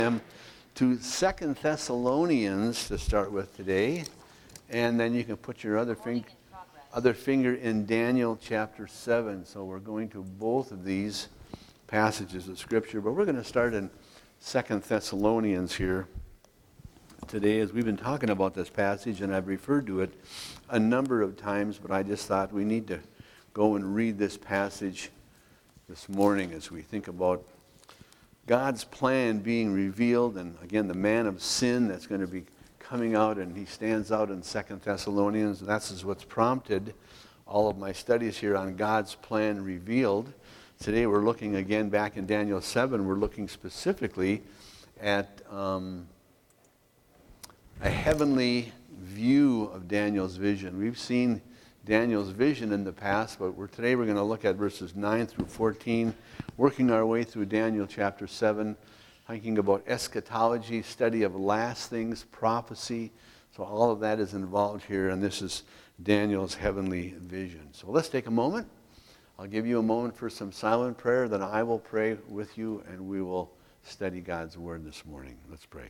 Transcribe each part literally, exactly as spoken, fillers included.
them to Second Thessalonians to start with today, and then you can put your other finger, other finger in Daniel chapter seven. So we're going to both of these passages of Scripture, but we're going to start in Second Thessalonians here today, as we've been talking about this passage, and I've referred to it a number of times, but I just thought we need to go and read this passage this morning as we think about God's plan being revealed, and again, the man of sin that's going to be coming out, and he stands out in Second Thessalonians, and that's what's prompted all of my studies here on God's plan revealed. Today we're looking again back in Daniel seven, we're looking specifically at um, a heavenly view of Daniel's vision. We've seen Daniel's vision in the past, but we're, today we're going to look at verses nine through fourteen, working our way through Daniel chapter seven, thinking about eschatology, study of last things, prophecy. So all of that is involved here, and this is Daniel's heavenly vision. So let's take a moment. I'll give you a moment for some silent prayer, then I will pray with you, and we will study God's word this morning. Let's pray.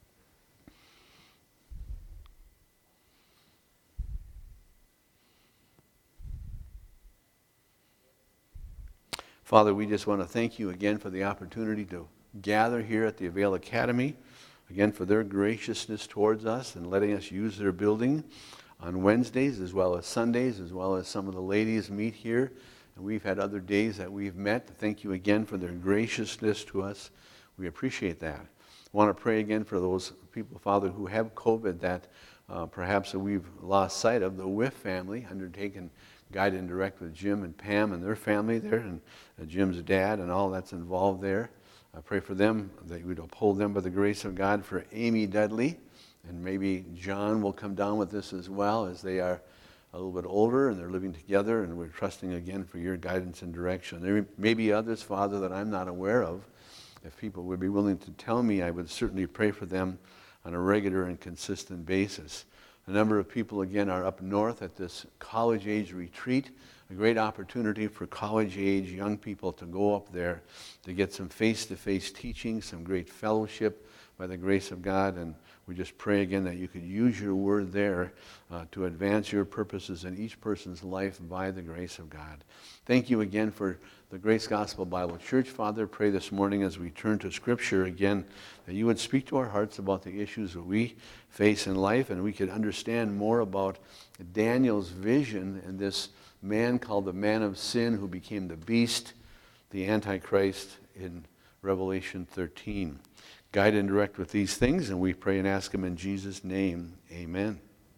Father, we just want to thank you again for the opportunity to gather here at the Avail Academy, again for their graciousness towards us and letting us use their building on Wednesdays as well as Sundays, as well as some of the ladies meet here. And we've had other days that we've met. Thank you again for their graciousness to us. We appreciate that. I want to pray again for those people, Father, who have COVID that uh, perhaps we've lost sight of. The Whiff family, undertaken guide and direct with Jim and Pam and their family there, and uh, Jim's dad and all that's involved there. I pray for them, that you would uphold them by the grace of God, for Amy Dudley, and maybe John will come down with this as well, as they are a little bit older and they're living together, and we're trusting again for your guidance and direction. There may be others, Father, that I'm not aware of. If people would be willing to tell me, I would certainly pray for them on a regular and consistent basis. A number of people, again, are up north at this college-age retreat, a great opportunity for college-age young people to go up there to get some face-to-face teaching, some great fellowship by the grace of God. And we just pray again that you could use your word there uh, to advance your purposes in each person's life by the grace of God. Thank you again for the Grace Gospel Bible Church. Father, pray this morning as we turn to Scripture again that you would speak to our hearts about the issues that we face in life, and we could understand more about Daniel's vision and this man called the man of sin who became the beast, the Antichrist, in Revelation thirteen. Guide and direct with these things, and we pray and ask them in Jesus' name. Amen.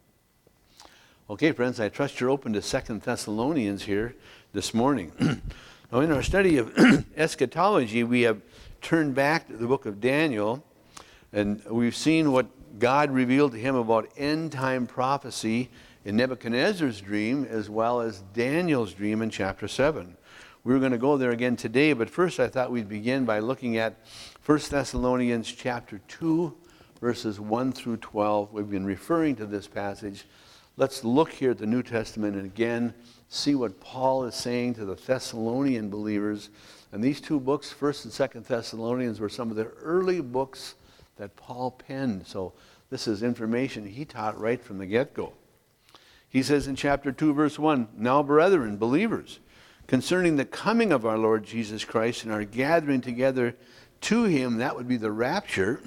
Okay, friends, I trust you're open to Second Thessalonians here this morning. Now, in our study of eschatology, we have turned back to the book of Daniel, and we've seen what God revealed to him about end-time prophecy in Nebuchadnezzar's dream, as well as Daniel's dream in chapter seven. We were going to go there again today, but first I thought we'd begin by looking at First Thessalonians chapter two, verses one through twelve. We've been referring to this passage. Let's look here at the New Testament and again see what Paul is saying to the Thessalonian believers. And these two books, First and Second Thessalonians, were some of the early books that Paul penned. So this is information he taught right from the get-go. He says in chapter two, verse one, "Now, brethren, believers, concerning the coming of our Lord Jesus Christ and our gathering together to him," that would be the rapture,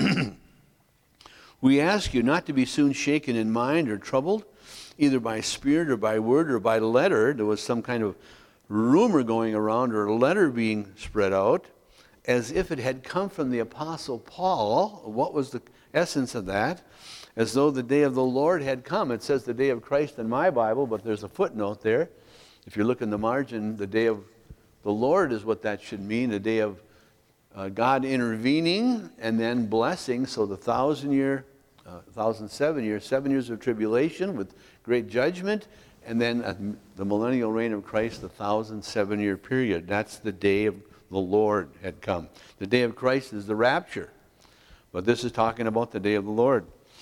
"we ask you not to be soon shaken in mind or troubled, either by spirit or by word or by letter." There was some kind of rumor going around, or a letter being spread out, as if it had come from the Apostle Paul. What was the essence of that? As though the day of the Lord had come. It says the day of Christ in my Bible, but there's a footnote there. If you look in the margin, the day of the Lord is what that should mean, the day of uh, God intervening and then blessing. So the thousand year, uh, thousand seven years, seven years of tribulation with great judgment, and then uh, the millennial reign of Christ, the thousand seven year period. That's the day of the Lord had come. The day of Christ is the rapture, but this is talking about the day of the Lord.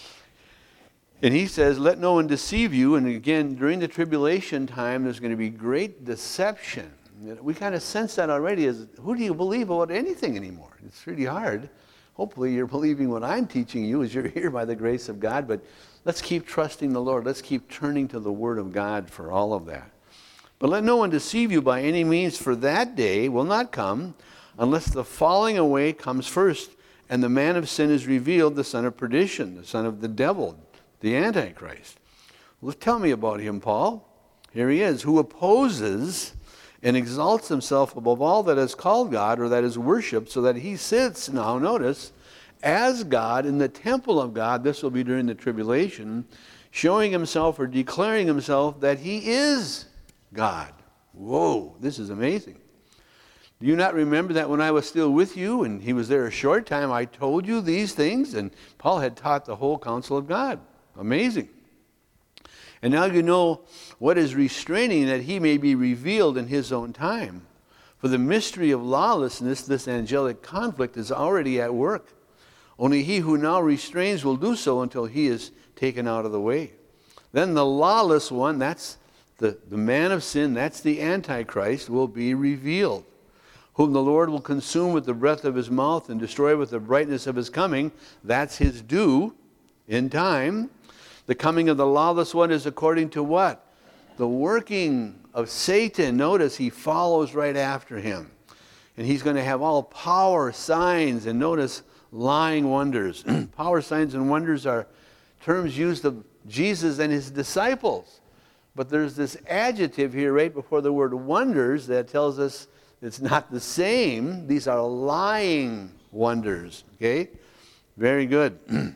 And he says, "Let no one deceive you." And again, during the tribulation time, there's going to be great deception. We kind of sense that already. As who do you believe about anything anymore? It's really hard. hopefully you're believing what I'm teaching you as you're here by the grace of God. But let's keep trusting the Lord. Let's keep turning to the Word of God for all of that. But let no one deceive you by any means, for that day will not come unless the falling away comes first, and the man of sin is revealed, the son of perdition, the son of the devil, the Antichrist. Well, tell me about him, Paul. Here he is, who opposes and exalts himself above all that is called God or that is worshipped, so that he sits, now notice, as God in the temple of God. This will be during the tribulation, showing himself or declaring himself that he is God. Whoa, this is amazing. Do you not remember that when I was still with you and he was there a short time, I told you these things? And Paul had taught the whole counsel of God. Amazing. And now you know what is restraining, that he may be revealed in his own time. For the mystery of lawlessness, this angelic conflict, is already at work. Only he who now restrains will do so until he is taken out of the way. Then the lawless one, that's the, the man of sin, that's the Antichrist, will be revealed, whom the Lord will consume with the breath of his mouth and destroy with the brightness of his coming. That's his due in time. The coming of the lawless one is according to what? The working of Satan. Notice he follows right after him. And he's going to have all power, signs, and notice lying wonders. Power, signs, and wonders are terms used of Jesus and his disciples. But there's this adjective here right before the word wonders that tells us it's not the same. These are lying wonders. Okay? Very good.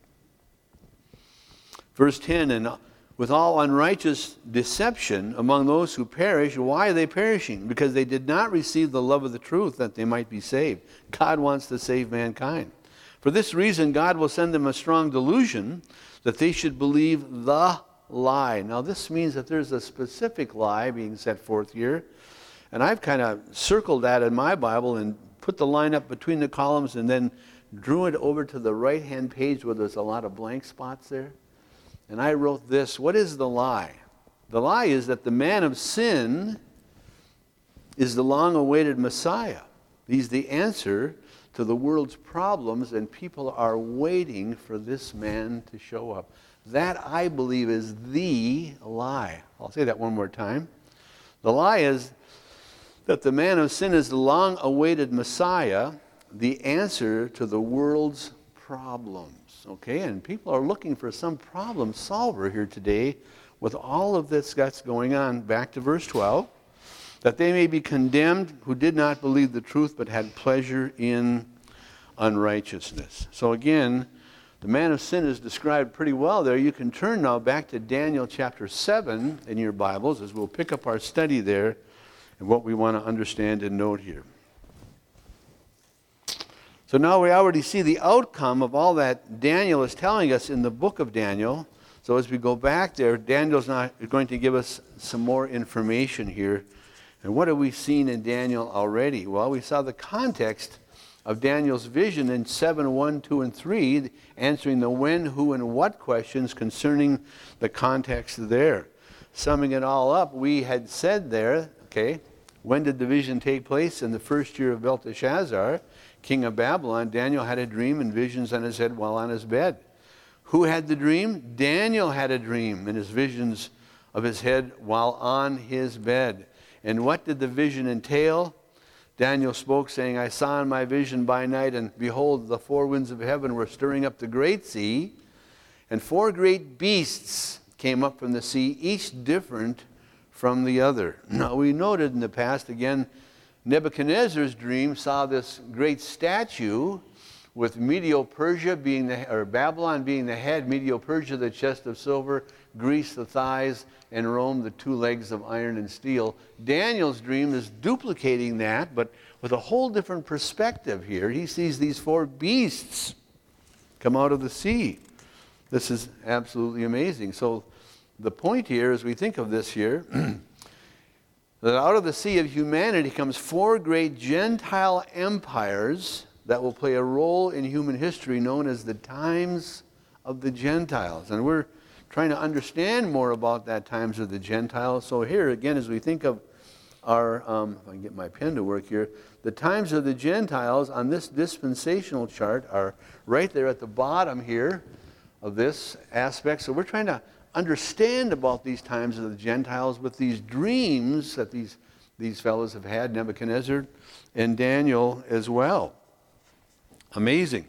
Verse ten, and with all unrighteous deception among those who perish. Why are they perishing? Because they did not receive the love of the truth, that they might be saved. God wants to save mankind. For this reason, God will send them a strong delusion, that they should believe the lie. Now this means that there's a specific lie being set forth here. And I've kind of circled that in my Bible and put the line up between the columns and then drew it over to the right-hand page where there's a lot of blank spots there. And I wrote this. What is the lie? The lie is that the man of sin is the long-awaited Messiah. He's the answer to the world's problems, and people are waiting for this man to show up. That, I believe, is the lie. I'll say that one more time. The lie is that the man of sin is the long-awaited Messiah, the answer to the world's problems. Okay, and people are looking for some problem solver here today with all of this that's going on. Back to verse twelve. That they may be condemned who did not believe the truth but had pleasure in unrighteousness. So again, the man of sin is described pretty well there. You can turn now back to Daniel chapter seven in your Bibles as we'll pick up our study there and what we want to understand and note here. So now we already see the outcome of all that Daniel is telling us in the book of Daniel. So as we go back there, Daniel's not going to give us some more information here. And what have we seen in Daniel already? Well, we saw the context of Daniel's vision in seven, one, two, and three, answering the when, who, and what questions concerning the context there. Summing it all up, we had said there, okay, when did the vision take place? In the first year of Belteshazzar, king of Babylon. Daniel had a dream and visions on his head while on his bed. Who had the dream? Daniel had a dream and his visions of his head while on his bed. And what did the vision entail? Daniel spoke, saying, I saw in my vision by night, and behold, the four winds of heaven were stirring up the great sea, and four great beasts came up from the sea, each different from the other. Now we noted in the past, again, Nebuchadnezzar's dream saw this great statue with Medo-Persia being the, or Babylon being the head, Medo-Persia the chest of silver, Greece the thighs, and Rome the two legs of iron and steel. Daniel's dream is duplicating that, but with a whole different perspective here. He sees these four beasts come out of the sea. This is absolutely amazing. So the point here, as we think of this here, that out of the sea of humanity comes four great Gentile empires that will play a role in human history known as the times of the Gentiles. And we're trying to understand more about that times of the Gentiles. So here, again, as we think of are, um, if I can get my pen to work here, the times of the Gentiles on this dispensational chart are right there at the bottom here of this aspect. So we're trying to understand about these times of the Gentiles with these dreams that these, these fellows have had, Nebuchadnezzar and Daniel as well. Amazing.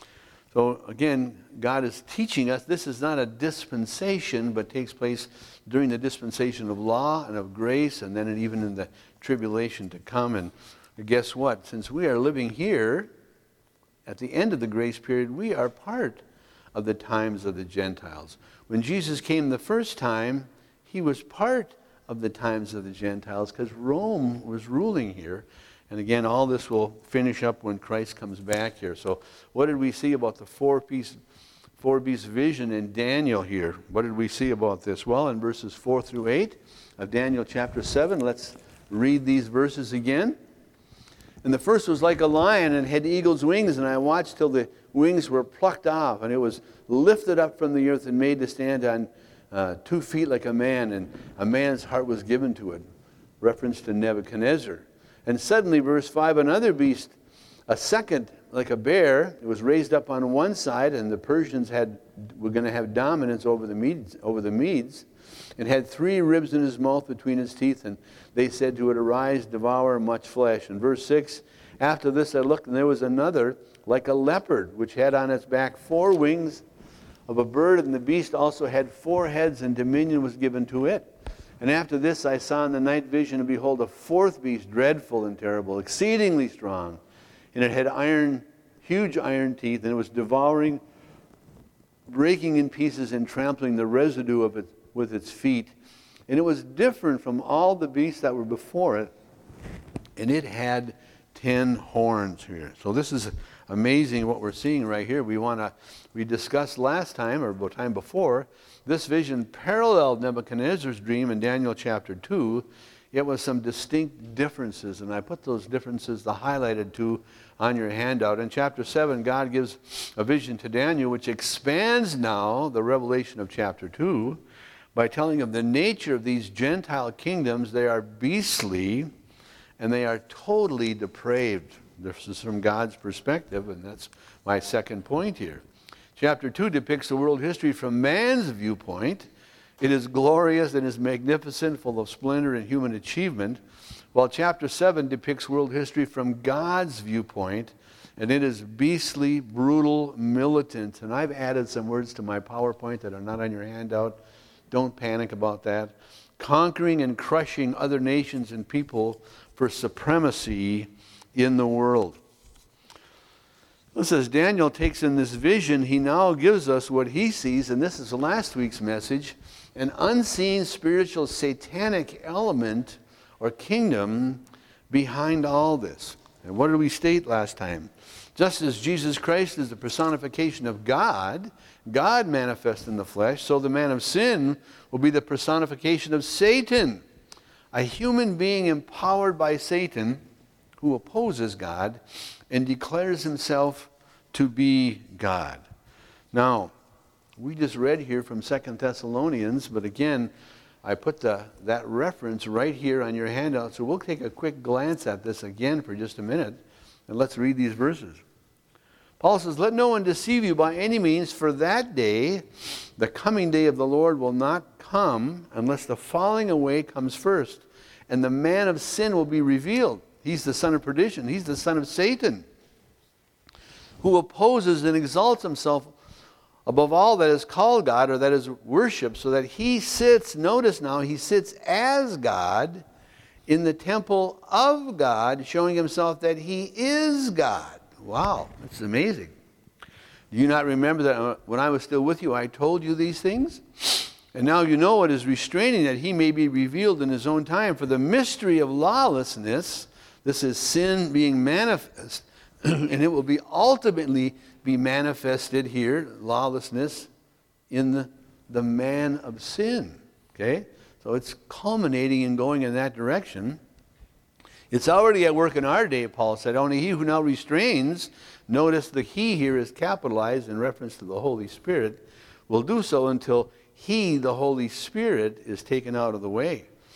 So again, God is teaching us this is not a dispensation, but takes place during the dispensation of law and of grace, and then even in the tribulation to come. And guess what? Since we are living here at the end of the grace period, we are part of the times of the Gentiles. When Jesus came the first time, he was part of the times of the Gentiles because Rome was ruling here. And again, all this will finish up when Christ comes back here. So what did we see about the four-piece four-piece vision in Daniel here? What did we see about this? Well, in verses four through eight of Daniel chapter seven, let's read these verses again. And the first was like a lion and had eagle's wings, and I watched till the wings were plucked off, and it was lifted up from the earth and made to stand on uh, two feet like a man, and a man's heart was given to it. Reference to Nebuchadnezzar. And suddenly, verse five, another beast, a second like a bear, it was raised up on one side, and the Persians had were going to have dominance over the Medes, over the Medes, and had three ribs in his mouth between his teeth, and they said to it, arise, devour much flesh. And verse six, after this I looked, and there was another like a leopard, which had on its back four wings of a bird, and the beast also had four heads, and dominion was given to it. And after this I saw in the night vision, and behold, a fourth beast, dreadful and terrible, exceedingly strong. And it had iron, huge iron teeth, and it was devouring, breaking in pieces and trampling the residue of it with its feet. And it was different from all the beasts that were before it, and it had ten horns here. So this is amazing what we're seeing right here. We want to, we discussed last time, or time before, this vision paralleled Nebuchadnezzar's dream in Daniel chapter two. It was some distinct differences, and I put those differences, the highlighted two, on your handout. In chapter seven, God gives a vision to Daniel, which expands now the revelation of chapter two by telling of the nature of these Gentile kingdoms. They are beastly, and they are totally depraved. This is from God's perspective, and that's my second point here. Chapter two depicts the world history from man's viewpoint. It is glorious and is magnificent, full of splendor and human achievement, while chapter seven depicts world history from God's viewpoint, and it is beastly, brutal, militant. And I've added some words to my PowerPoint that are not on your handout. Don't panic about that. Conquering and crushing other nations and people for supremacy in the world. This as Daniel takes in this vision, he now gives us what he sees, and this is last week's message, an unseen spiritual satanic element or kingdom behind all this. And what did we state last time? Just as Jesus Christ is the personification of God, God manifest in the flesh, so the man of sin will be the personification of Satan, a human being empowered by Satan who opposes God and declares himself to be God. Now, we just read here from Second Thessalonians, but again, I put the, that reference right here on your handout, so we'll take a quick glance at this again for just a minute, and let's read these verses. Paul says, let no one deceive you by any means, for that day, the coming day of the Lord, will not come unless the falling away comes first, and the man of sin will be revealed. He's the son of perdition. He's the son of Satan, who opposes and exalts himself above all that is called God or that is worshipped, so that he sits, notice now, he sits as God in the temple of God, showing himself that he is God. Wow, that's amazing. Do you not remember that when I was still with you, I told you these things? And now you know what is restraining, that he may be revealed in his own time. For the mystery of lawlessness, this is sin being manifest, and it will be ultimately be manifested here, lawlessness, in the, the man of sin. Okay? So it's culminating and going in that direction. It's already at work in our day, Paul said. Only he who now restrains, notice the he here is capitalized in reference to the Holy Spirit, will do so until he, the Holy Spirit, is taken out of the way.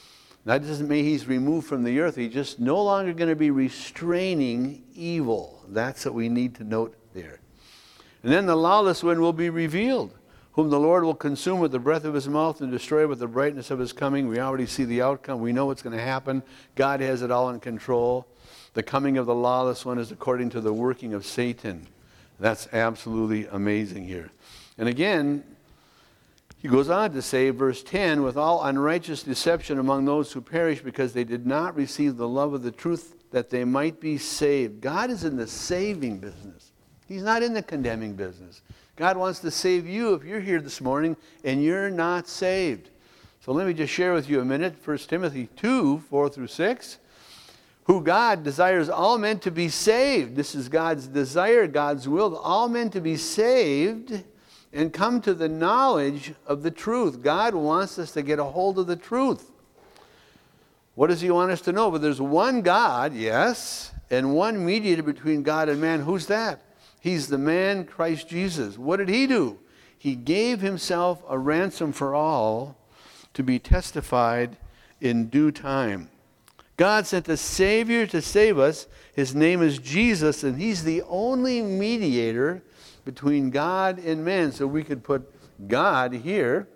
That doesn't mean he's removed from the earth. He's just no longer going to be restraining evil. That's what we need to note there. And then the lawless one will be revealed, whom the Lord will consume with the breath of his mouth and destroy with the brightness of his coming. We already see the outcome. We know what's going to happen. God has it all in control. The coming of the lawless one is according to the working of Satan. That's absolutely amazing here. And again, he goes on to say, verse ten, with all unrighteous deception among those who perish because they did not receive the love of the truth that they might be saved. God is in the saving business. He's not in the condemning business. God wants to save you if you're here this morning and you're not saved. So let me just share with you a minute. First Timothy two, four through six. Who God desires all men to be saved. This is God's desire, God's will, all men to be saved and come to the knowledge of the truth. God wants us to get a hold of the truth. What does he want us to know? But there's one God, yes, and one mediator between God and man. Who's that? He's the man, Christ Jesus. What did he do? He gave himself a ransom for all to be testified in due time. God sent a Savior to save us. His name is Jesus, and he's the only mediator between God and man. So we could put God here,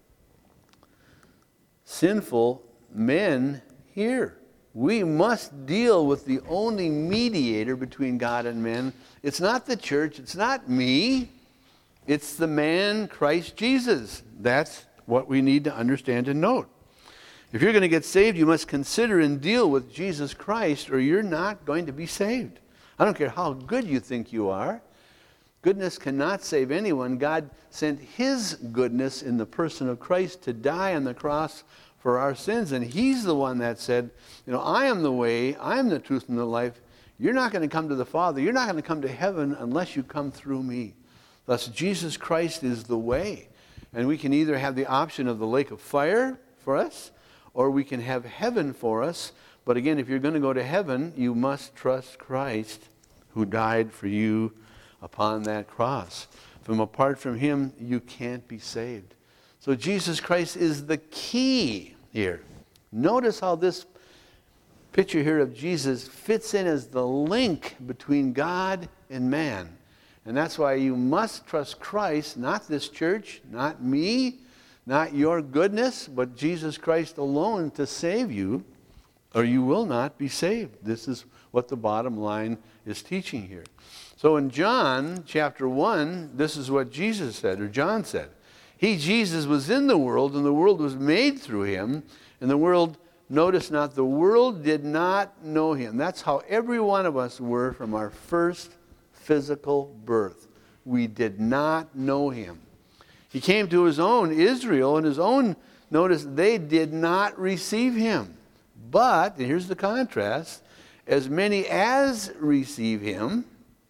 sinful men here. We must deal with the only mediator between God and men. It's not the church. It's not me. It's the man, Christ Jesus. That's what we need to understand and note. If you're going to get saved, you must consider and deal with Jesus Christ, or you're not going to be saved. I don't care how good you think you are. Goodness cannot save anyone. God sent his goodness in the person of Christ to die on the cross for our sins. And he's the one that said, you know, I am the way, I am the truth and the life. You're not going to come to the Father. You're not going to come to heaven unless you come through me. Thus, Jesus Christ is the way. And we can either have the option of the lake of fire for us, or we can have heaven for us. But again, if you're going to go to heaven, you must trust Christ who died for you upon that cross. From apart from him, you can't be saved. So Jesus Christ is the key here. Notice how this picture here of Jesus fits in as the link between God and man. And that's why you must trust Christ, not this church, not me, not your goodness, but Jesus Christ alone to save you, or you will not be saved. This is what the bottom line is teaching here. So in John chapter one, this is what Jesus said, or John said. He, Jesus, was in the world, and the world was made through him, and the world, notice not, the world did not know him. That's how every one of us were from our first physical birth. We did not know him. He came to his own, Israel, and his own, notice, they did not receive him. But, and here's the contrast, as many as receive him,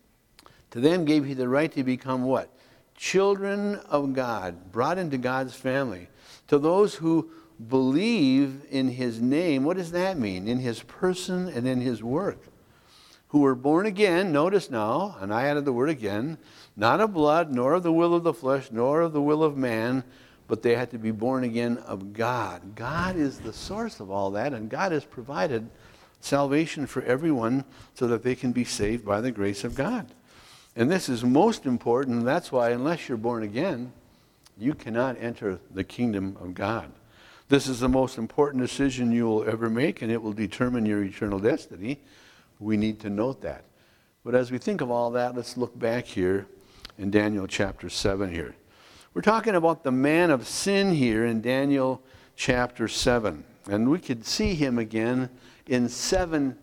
to them gave he the right to become what? Children of God, brought into God's family. To those who believe in his name, what does that mean? In his person and in his work. Who were born again, notice now, and I added the word again, not of blood, nor of the will of the flesh, nor of the will of man, but they had to be born again of God. God is the source of all that, and God has provided salvation for everyone so that they can be saved by the grace of God. And this is most important, and that's why unless you're born again, you cannot enter the kingdom of God. This is the most important decision you will ever make, and it will determine your eternal destiny. We need to note that. But as we think of all that, let's look back here in Daniel chapter seven here. We're talking about the man of sin here in Daniel chapter seven. And we could see him again in seven,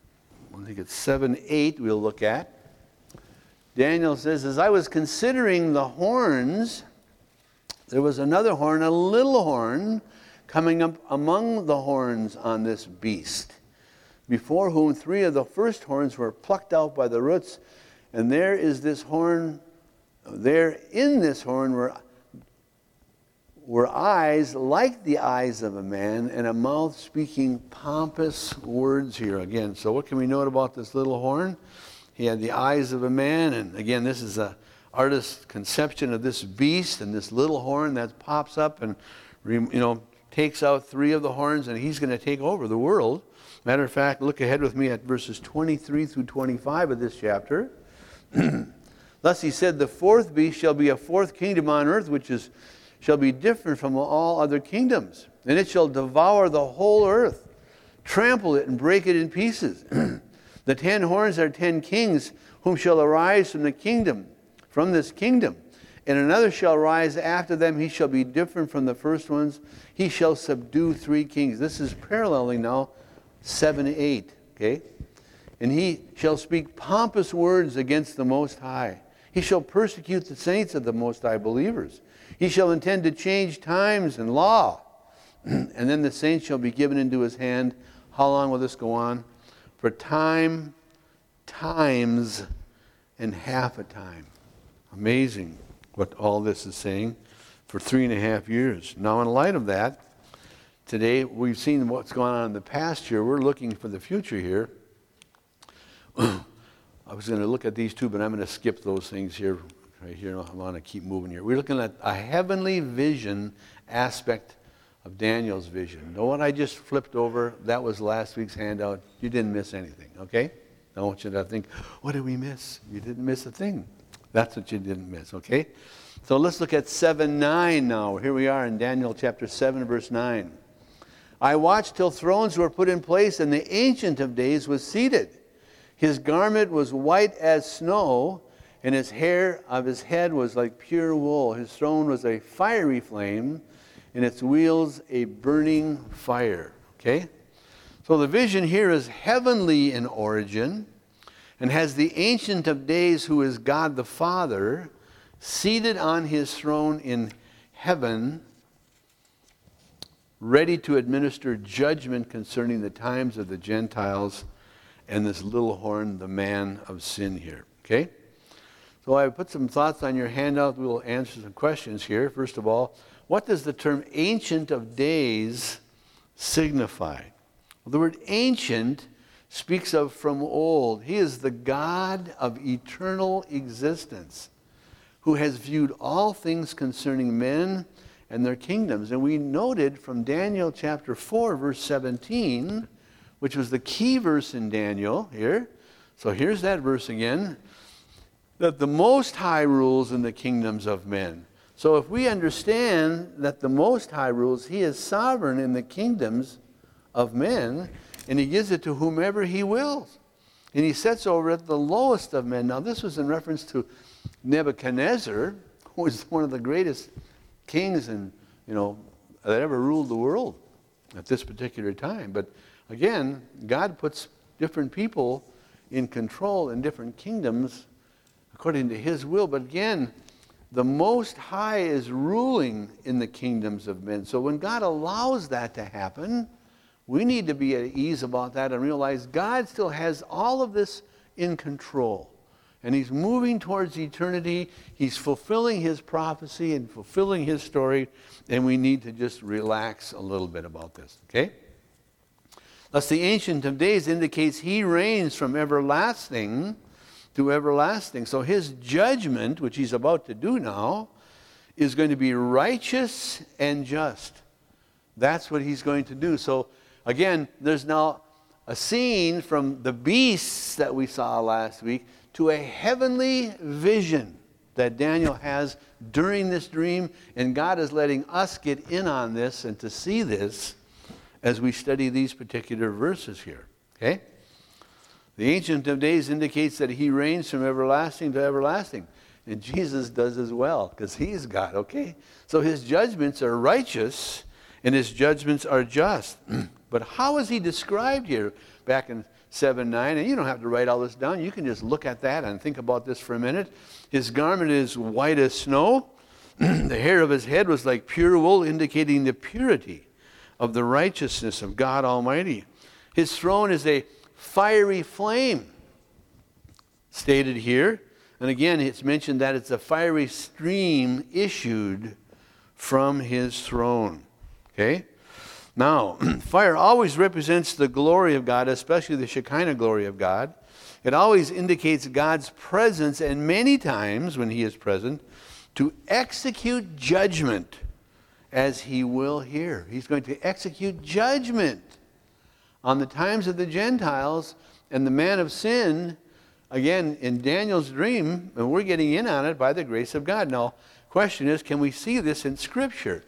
I think it's seven, eight we'll look at. Daniel says, as I was considering the horns, there was another horn, a little horn, coming up among the horns on this beast, before whom three of the first horns were plucked out by the roots. And there is this horn, there in this horn were, were eyes like the eyes of a man, and a mouth speaking pompous words here again. So what can we note about this little horn? He had the eyes of a man, and again, this is an artist's conception of this beast and this little horn that pops up and, you know, takes out three of the horns, and he's going to take over the world. Matter of fact, look ahead with me at verses twenty-three through twenty-five of this chapter. Thus he said, the fourth beast shall be a fourth kingdom on earth, which is shall be different from all other kingdoms. And it shall devour the whole earth, trample it, and break it in pieces. The ten horns are ten kings, whom shall arise from the kingdom, from this kingdom. And another shall rise after them. He shall be different from the first ones. He shall subdue three kings. This is paralleling now seven, eight. Okay? And he shall speak pompous words against the Most High. He shall persecute the saints of the Most High believers. He shall intend to change times and law. And then the saints shall be given into his hand. How long will this go on? For time, times, and half a time. Amazing what all this is saying. For three and a half years. Now, in light of that, today we've seen what's going on in the past year. We're looking for the future here. I was going to look at these two, but I'm going to skip those things here. Right here, I want to keep moving here. We're looking at a heavenly vision aspect of Daniel's vision. Know what I just flipped over? That was last week's handout. You didn't miss anything, okay? I want you to think, what did we miss? You didn't miss a thing. That's what you didn't miss, okay? So let's look at seven nine now. Here we are in Daniel chapter seven, verse nine. I watched till thrones were put in place, and the Ancient of Days was seated. His garment was white as snow, and his hair of his head was like pure wool. His throne was a fiery flame, and its wheels a burning fire. Okay? So the vision here is heavenly in origin, and has the Ancient of Days, who is God the Father, seated on his throne in heaven, ready to administer judgment concerning the times of the Gentiles and this little horn, the man of sin here. Okay? So I put some thoughts on your handout. We will answer some questions here. First of all, what does the term Ancient of Days signify? Well, the word ancient speaks of from old. He is the God of eternal existence, who has viewed all things concerning men and their kingdoms. And we noted from Daniel chapter four, verse seventeen, which was the key verse in Daniel here. So here's that verse again, that the Most High rules in the kingdoms of men. So if we understand that the Most High rules, he is sovereign in the kingdoms of men, and he gives it to whomever he wills. And he sets over at the lowest of men. Now this was in reference to Nebuchadnezzar, who was one of the greatest kings and, you know, that ever ruled the world at this particular time. But again, God puts different people in control in different kingdoms according to his will. But again, the Most High is ruling in the kingdoms of men. So when God allows that to happen, we need to be at ease about that and realize God still has all of this in control. And he's moving towards eternity. He's fulfilling his prophecy and fulfilling his story. And we need to just relax a little bit about this, okay? Thus, the Ancient of Days indicates he reigns from everlasting to everlasting. So his judgment, which he's about to do now, is going to be righteous and just. That's what he's going to do. So again, there's now a scene from the beasts that we saw last week to a heavenly vision that Daniel has during this dream. And God is letting us get in on this and to see this as we study these particular verses here. Okay? The Ancient of Days indicates that he reigns from everlasting to everlasting. And Jesus does as well, because he's God, okay? So his judgments are righteous and his judgments are just. But how is he described here back in seven nine? And you don't have to write all this down. You can just look at that and think about this for a minute. His garment is white as snow. The hair of his head was like pure wool, indicating the purity of the righteousness of God Almighty. His throne is a fiery flame, stated here. And again, it's mentioned that it's a fiery stream issued from his throne. Okay? Now, fire always represents the glory of God, especially the Shekinah glory of God. It always indicates God's presence, and many times when he is present, to execute judgment as he will here. He's going to execute judgment on the times of the Gentiles and the man of sin, again, in Daniel's dream, and we're getting in on it by the grace of God. Now, question is, can we see this in Scripture?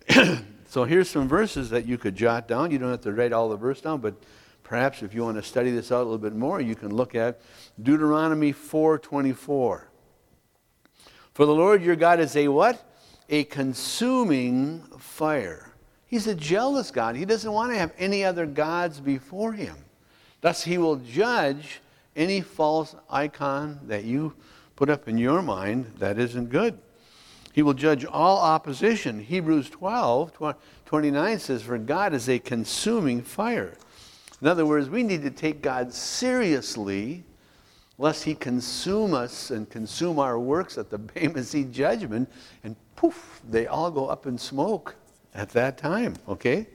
So here's some verses that you could jot down. You don't have to write all the verse down, but perhaps if you want to study this out a little bit more, you can look at Deuteronomy four twenty-four. For the Lord your God is a what? A consuming fire. He's a jealous God. He doesn't want to have any other gods before him. Thus he will judge any false icon that you put up in your mind that isn't good. He will judge all opposition. Hebrews twelve twenty-nine says, for God is a consuming fire. In other words, we need to take God seriously, lest he consume us and consume our works at the Bema Seat judgment, and poof, they all go up in smoke at that time, okay?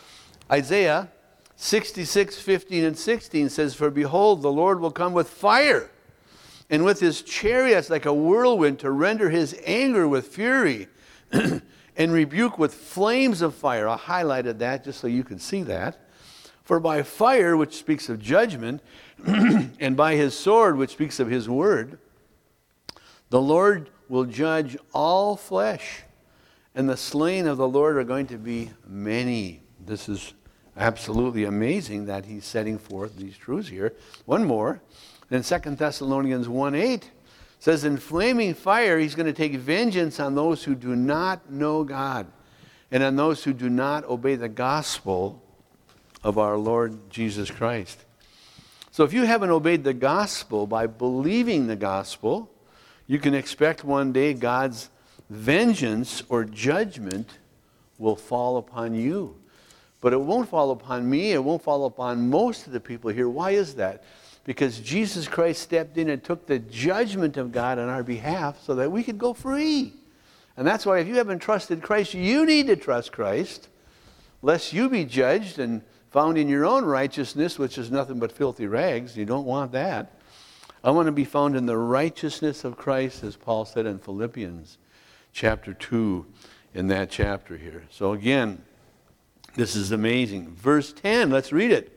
Isaiah sixty-six, fifteen and sixteen says, for behold, the Lord will come with fire, and with his chariots like a whirlwind, to render his anger with fury, and rebuke with flames of fire. I highlighted that just so you can see that. For by fire, which speaks of judgment, and by his sword, which speaks of his word, the Lord will judge all flesh, and the slain of the Lord are going to be many. This is absolutely amazing that he's setting forth these truths here. One more. Then Second Thessalonians one eight says, in flaming fire, he's going to take vengeance on those who do not know God, and on those who do not obey the gospel of our Lord Jesus Christ. So if you haven't obeyed the gospel by believing the gospel, you can expect one day God's vengeance or judgment will fall upon you. But it won't fall upon me. It won't fall upon most of the people here. Why is that? Because Jesus Christ stepped in and took the judgment of God on our behalf so that we could go free. And that's why if you haven't trusted Christ, you need to trust Christ, lest you be judged and found in your own righteousness, which is nothing but filthy rags. You don't want that. I want to be found in the righteousness of Christ, as Paul said in Philippians chapter two, in that chapter here. So again, this is amazing. Verse ten, let's read it.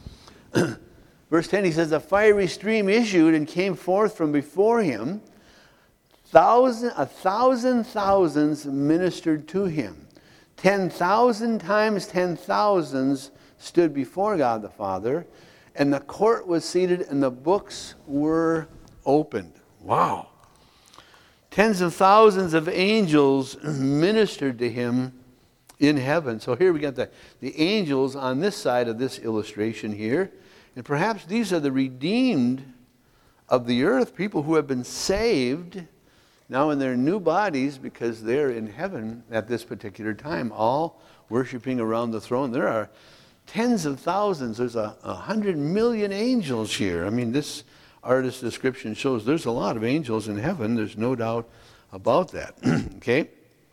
Verse ten, he says, a fiery stream issued and came forth from before him. Thousand, a thousand thousands ministered to him. Ten thousand times ten thousands stood before God the Father, and the court was seated and the books were opened. Wow. Tens of thousands of angels ministered to him in heaven. So here we got the, the angels on this side of this illustration here. And perhaps these are the redeemed of the earth, people who have been saved now in their new bodies because they're in heaven at this particular time, all worshiping around the throne. There are tens of thousands. There's a, a hundred million angels here. I mean, this artist's description shows there's a lot of angels in heaven. There's no doubt about that. Okay?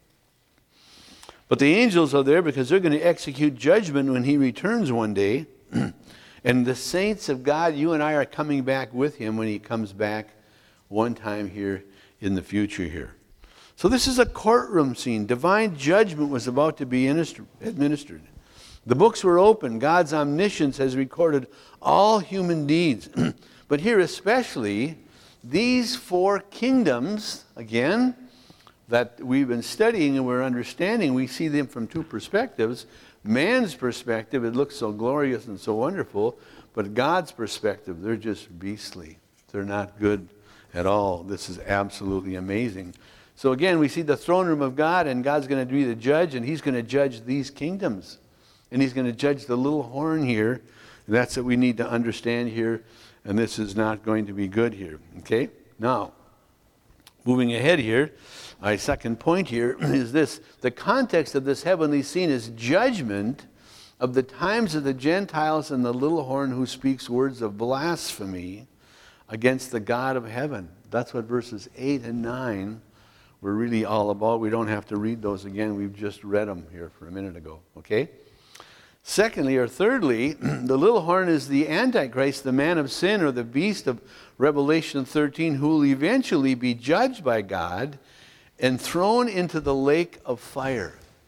But the angels are there because they're going to execute judgment when he returns one day. And the saints of God, you and I are coming back with him when he comes back one time here in the future here. So this is a courtroom scene. Divine judgment was about to be administered. The books were open. God's omniscience has recorded all human deeds. But here especially, these four kingdoms, again, that we've been studying and we're understanding, we see them from two perspectives. Man's perspective, it looks so glorious and so wonderful, but God's perspective, they're just beastly. They're not good at all. This is absolutely amazing. So again, we see the throne room of God, and God's going to be the judge, and he's going to judge these kingdoms. And he's going to judge the little horn here. And that's what we need to understand here, and this is not going to be good here. Okay? Now, moving ahead here, my second point here is this. The context of this heavenly scene is judgment of the times of the Gentiles and the little horn who speaks words of blasphemy against the God of heaven. That's what verses eight and nine were really all about. We don't have to read those again. We've just read them here for a minute ago. Okay? Secondly, or thirdly, the little horn is the Antichrist, the man of sin, or the beast of Revelation thirteen, who will eventually be judged by God and thrown into the lake of fire.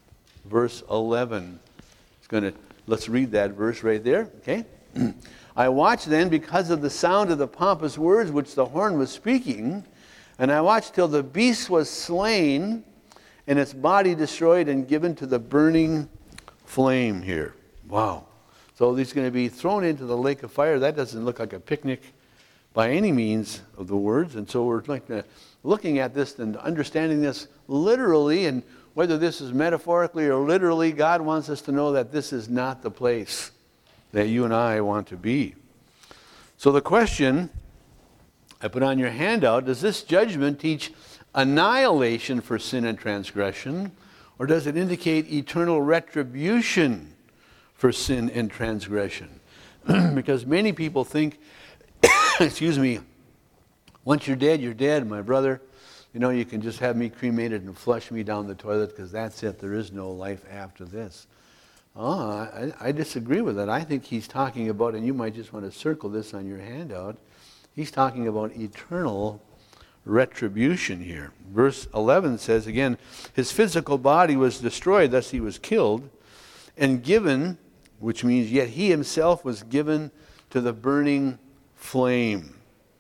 verse eleven. It's going to, let's read that verse right there, okay? I watched then because of the sound of the pompous words which the horn was speaking, and I watched till the beast was slain, and its body destroyed and given to the burning flame here. Wow. So he's going to be thrown into the lake of fire. That doesn't look like a picnic by any means of the words. And so we're like looking at this and understanding this literally, and whether this is metaphorically or literally, God wants us to know that this is not the place that you and I want to be. So the question I put on your handout, does this judgment teach annihilation for sin and transgression, or does it indicate eternal retribution for sin and transgression? Because many people think, excuse me, once you're dead, you're dead, my brother. You know, you can just have me cremated and flush me down the toilet because that's it. There is no life after this. Oh, I, I disagree with that. I think he's talking about, and you might just want to circle this on your handout, he's talking about eternal retribution here. Verse eleven says, again, his physical body was destroyed, thus he was killed, and given, which means yet he himself was given to the burning flame.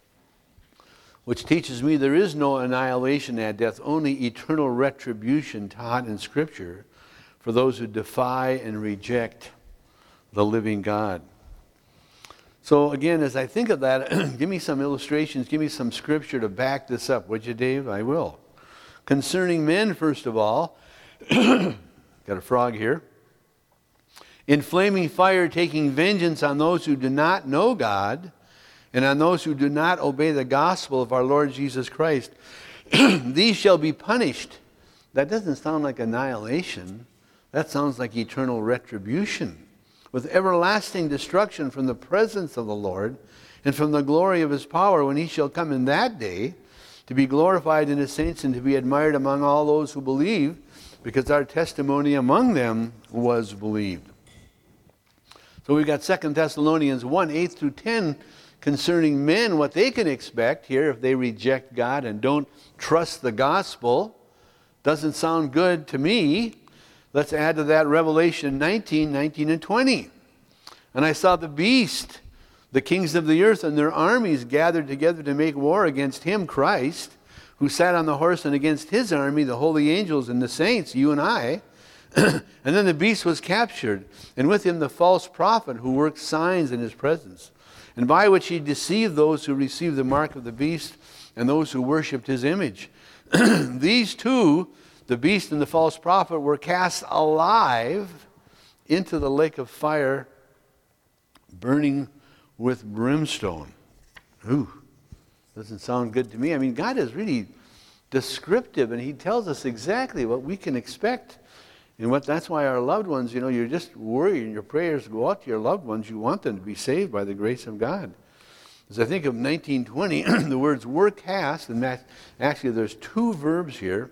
Which teaches me there is no annihilation at death, only eternal retribution taught in Scripture for those who defy and reject the living God. So again, as I think of that, give me some illustrations, give me some Scripture to back this up. Would you, Dave? I will. Concerning men, first of all, got a frog here. In flaming fire, taking vengeance on those who do not know God, and on those who do not obey the gospel of our Lord Jesus Christ. These shall be punished. That doesn't sound like annihilation. That sounds like eternal retribution, with everlasting destruction from the presence of the Lord and from the glory of his power, when he shall come in that day to be glorified in his saints and to be admired among all those who believe, because our testimony among them was believed. So we've got Second Thessalonians one, eight through ten, concerning men, what they can expect here if they reject God and don't trust the gospel. Doesn't sound good to me. Let's add to that Revelation nineteen, nineteen and twenty. And I saw the beast, the kings of the earth and their armies gathered together to make war against him, Christ, who sat on the horse, and against his army, the holy angels and the saints, you and I. And then the beast was captured, and with him the false prophet who worked signs in his presence, and by which he deceived those who received the mark of the beast and those who worshipped his image. These two, the beast and the false prophet, were cast alive into the lake of fire, burning with brimstone. Ooh, doesn't sound good to me. I mean, God is really descriptive, and he tells us exactly what we can expect. And what that's why our loved ones, you know, you're just worried, and your prayers go out to your loved ones. You want them to be saved by the grace of God. As I think of nineteen twenty, the words were cast, and that, actually there's two verbs here.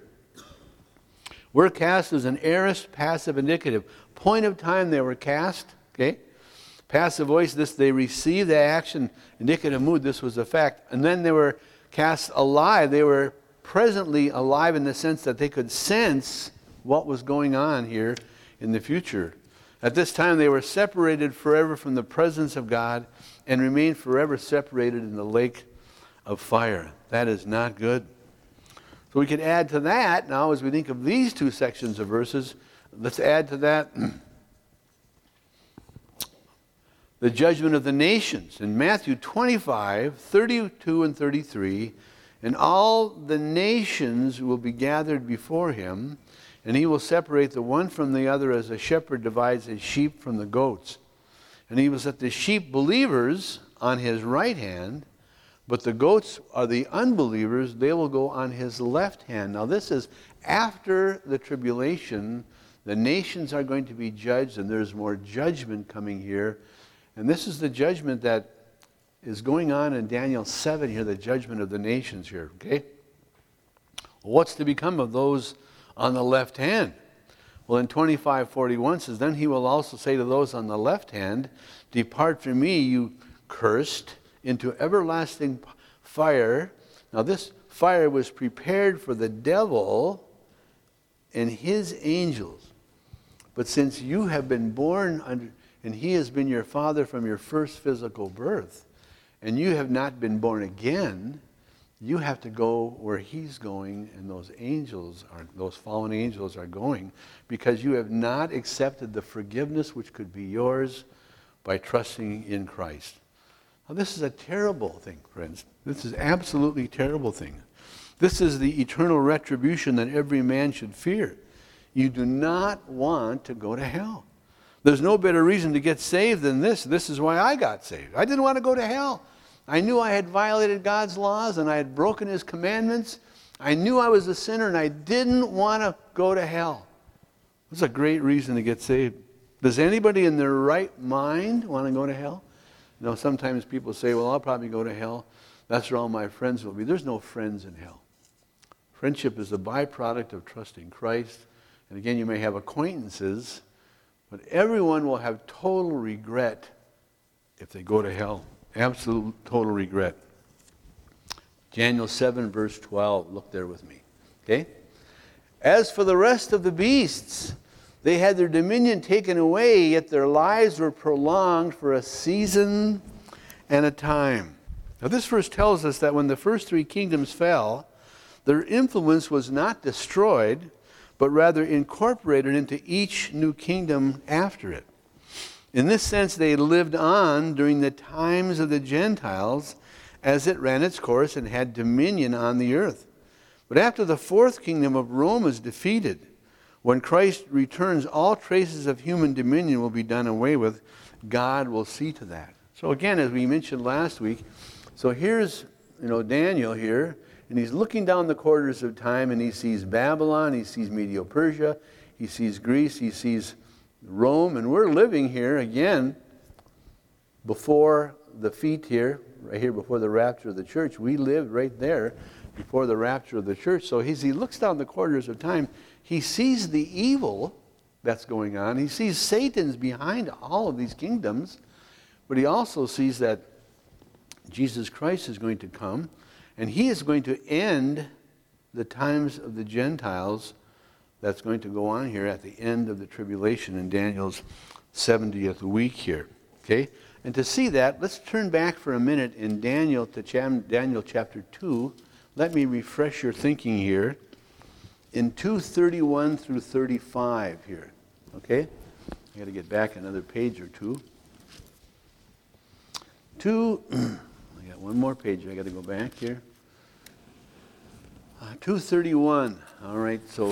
Were cast is an aorist passive indicative. Point of time they were cast, okay? Passive voice, this they received the action. Indicative mood, this was a fact. And then they were cast alive. They were presently alive in the sense that they could sense what was going on here in the future. At this time they were separated forever from the presence of God and remained forever separated in the lake of fire. That is not good. So we can add to that now as we think of these two sections of verses. Let's add to that the judgment of the nations. In Matthew twenty-five, thirty-two and thirty-three, and all the nations will be gathered before him, and he will separate the one from the other as a shepherd divides his sheep from the goats. And he will set the sheep believers on his right hand, but the goats are the unbelievers. They will go on his left hand. Now this is after the tribulation. The nations are going to be judged, and there's more judgment coming here. And this is the judgment that is going on in Daniel seven here, the judgment of the nations here, okay? What's to become of those on the left hand? Well, in twenty-five forty-one says, then he will also say to those on the left hand, depart from me, you cursed, into everlasting fire. Now this fire was prepared for the devil and his angels. But since you have been born under, and he has been your father from your first physical birth, and you have not been born again, you have to go where he's going, and those angels are, those fallen angels are going, because you have not accepted the forgiveness which could be yours by trusting in Christ. Now, this is a terrible thing, friends. This is absolutely terrible thing. This is the eternal retribution that every man should fear. You do not want to go to hell. There's no better reason to get saved than this. This is why I got saved. I didn't want to go to hell. I knew I had violated God's laws and I had broken his commandments. I knew I was a sinner and I didn't want to go to hell. That's a great reason to get saved. Does anybody in their right mind want to go to hell? You know, sometimes people say, well, I'll probably go to hell. That's where all my friends will be. There's no friends in hell. Friendship is a byproduct of trusting Christ. And again, you may have acquaintances, but everyone will have total regret if they go to hell. Absolute total regret. Daniel seven, verse twelve. Look there with me. Okay? As for the rest of the beasts, they had their dominion taken away, yet their lives were prolonged for a season and a time. Now this verse tells us that when the first three kingdoms fell, their influence was not destroyed, but rather incorporated into each new kingdom after it. In this sense, they lived on during the times of the Gentiles as it ran its course and had dominion on the earth. But after the fourth kingdom of Rome is defeated, when Christ returns, all traces of human dominion will be done away with. God will see to that. So again, as we mentioned last week, so here's, you know, Daniel here, and he's looking down the corridors of time, and he sees Babylon, he sees Medo-Persia, he sees Greece, he sees Rome, and we're living here again before the feet here, right here before the rapture of the church. We lived right there before the rapture of the church. So as he looks down the corridors of time, he sees the evil that's going on. He sees Satan's behind all of these kingdoms, but he also sees that Jesus Christ is going to come, and he is going to end the times of the Gentiles that's going to go on here at the end of the tribulation in Daniel's seventieth week here. Okay? And to see that, let's turn back for a minute in Daniel to Daniel chapter two. Let me refresh your thinking here. In two thirty-one through thirty-five here. Okay? I got to get back another page or two. Two, I got one more page I got to go back here. Uh, two thirty-one. All right, so